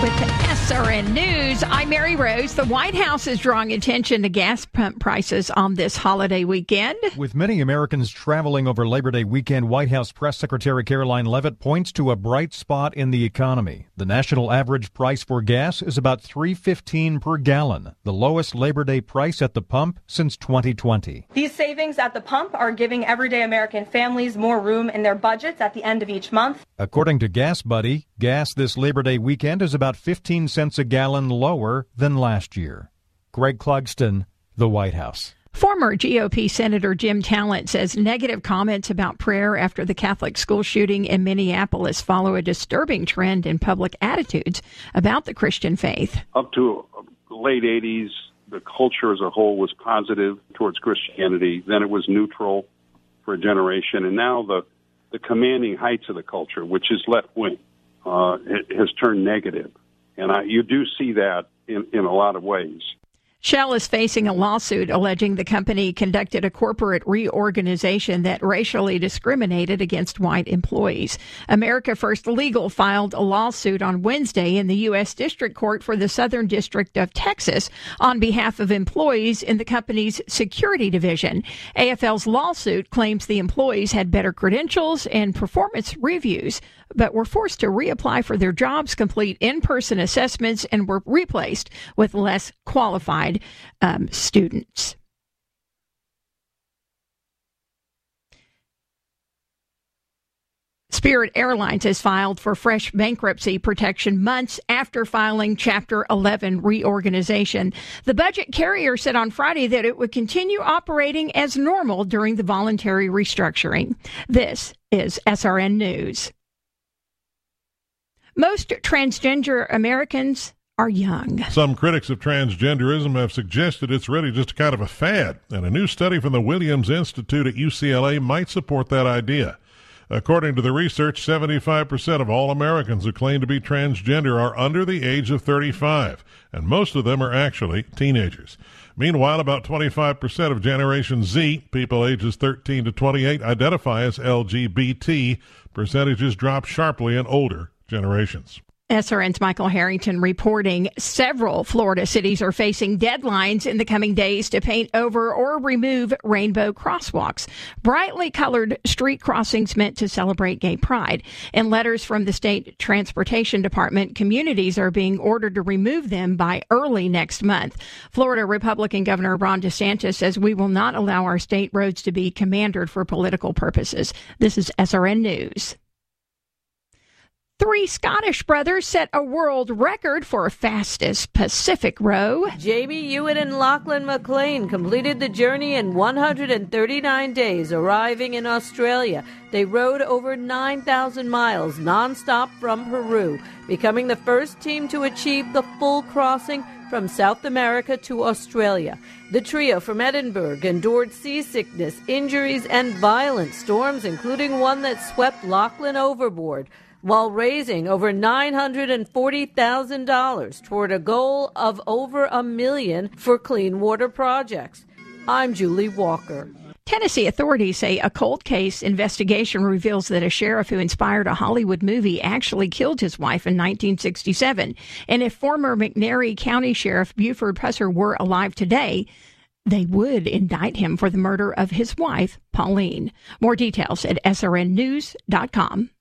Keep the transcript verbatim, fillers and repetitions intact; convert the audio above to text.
With S R N News, I'm Mary Rose. The White House is drawing attention to gas pump prices on this holiday weekend. With many Americans traveling over Labor Day weekend, White House Press Secretary Caroline Leavitt points to a bright spot in the economy. The national average price for gas is about three dollars and fifteen cents per gallon, the lowest Labor Day price at the pump since twenty twenty. These savings at the pump are giving everyday American families more room in their budgets at the end of each month. According to Gas Buddy, gas this Labor Day weekend is about fifteen cents a gallon lower than last year. Greg Clugston, the White House. Former G O P Senator Jim Talent says negative comments about prayer after the Catholic school shooting in Minneapolis follow a disturbing trend in public attitudes about the Christian faith. Up to the late eighties, the culture as a whole was positive towards Christianity. Then it was neutral for a generation. And now the, the commanding heights of the culture, which is left-wing, uh, has turned negative. And I, you do see that in, in a lot of ways. Shell is facing a lawsuit alleging the company conducted a corporate reorganization that racially discriminated against white employees. America First Legal filed a lawsuit on Wednesday in the U S District Court for the Southern District of Texas on behalf of employees in the company's security division. A F L's lawsuit claims the employees had better credentials and performance reviews, but were forced to reapply for their jobs, complete in-person assessments, and were replaced with less qualified um, students. Spirit Airlines has filed for fresh bankruptcy protection months after filing Chapter eleven reorganization. The budget carrier said on Friday that it would continue operating as normal during the voluntary restructuring. This is S R N News. Most transgender Americans are young. Some critics of transgenderism have suggested it's really just kind of a fad, and a new study from the Williams Institute at U C L A might support that idea. According to the research, seventy-five percent of all Americans who claim to be transgender are under the age of thirty-five, and most of them are actually teenagers. Meanwhile, about twenty-five percent of Generation Z, people ages thirteen to twenty-eight, identify as L G B T. Percentages drop sharply in older generations. S R N's Michael Harrington reporting several Florida cities are facing deadlines in the coming days to paint over or remove rainbow crosswalks, brightly colored street crossings meant to celebrate gay pride. In letters from the state transportation department, communities are being ordered to remove them by early next month. Florida Republican Governor Ron DeSantis says we will not allow our state roads to be commandeered for political purposes. This is S R N News. Three Scottish brothers set a world record for fastest Pacific row. Jamie Hewitt and Lachlan McLean completed the journey in one hundred thirty-nine days, arriving in Australia. They rode over nine thousand miles nonstop from Peru, becoming the first team to achieve the full crossing from South America to Australia. The trio from Edinburgh endured seasickness, injuries, and violent storms, including one that swept Lachlan overboard, while raising over nine hundred forty thousand dollars toward a goal of over a million for clean water projects. I'm Julie Walker. Tennessee authorities say a cold case investigation reveals that a sheriff who inspired a Hollywood movie actually killed his wife in nineteen sixty-seven. And if former McNairy County Sheriff Buford Pusser were alive today, they would indict him for the murder of his wife, Pauline. More details at S R N news dot com.